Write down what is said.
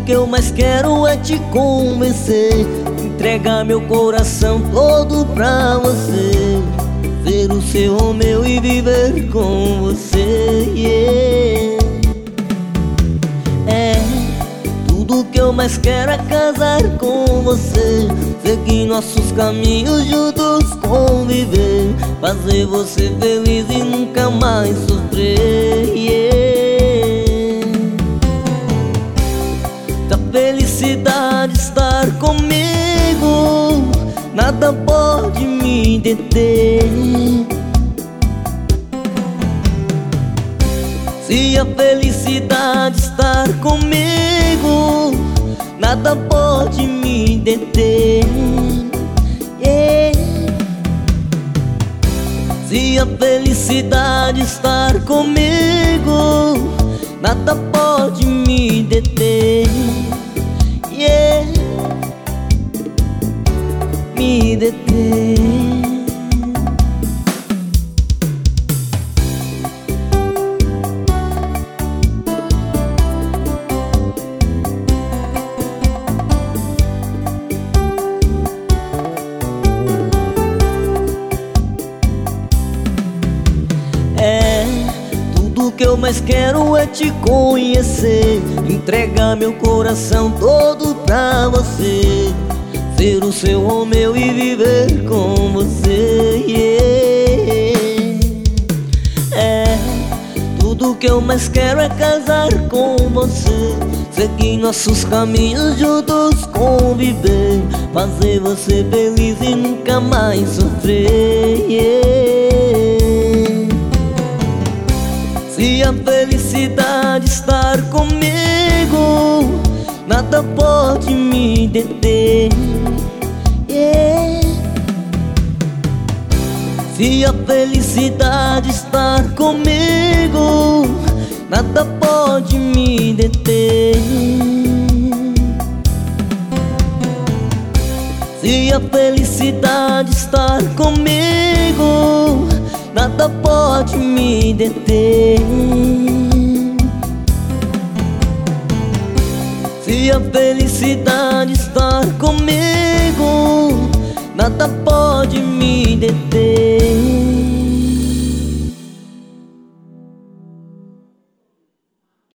Tudo que eu mais quero é te convencer, entregar meu coração todo pra você, ser o seu Romeu e viver com você, yeah. Tudo que eu mais quero é casar com você, seguir nossos caminhos juntos, conviver, fazer você feliz e nunca mais sofrer, yeah. Da felicidade estar comigo, nada pode me deter. Se a felicidade estar comigo, nada pode me deter, yeah. Se a felicidade estar comigo, nada pode me deter, yeah. Me deter. Tudo que eu mais quero é te conhecer, entregar meu coração todo pra você, ser o seu Romeu e viver com você, yeah. Tudo que eu mais quero é casar com você, seguir nossos caminhos juntos, conviver, fazer você feliz e nunca mais sofrer, yeah. Se a felicidade estar comigo, nada pode me deter, yeah. Se a felicidade estar comigo, nada pode me deter. Se a felicidade estar comigo, nada pode me deter. Se a felicidade estar comigo, nada pode me deter.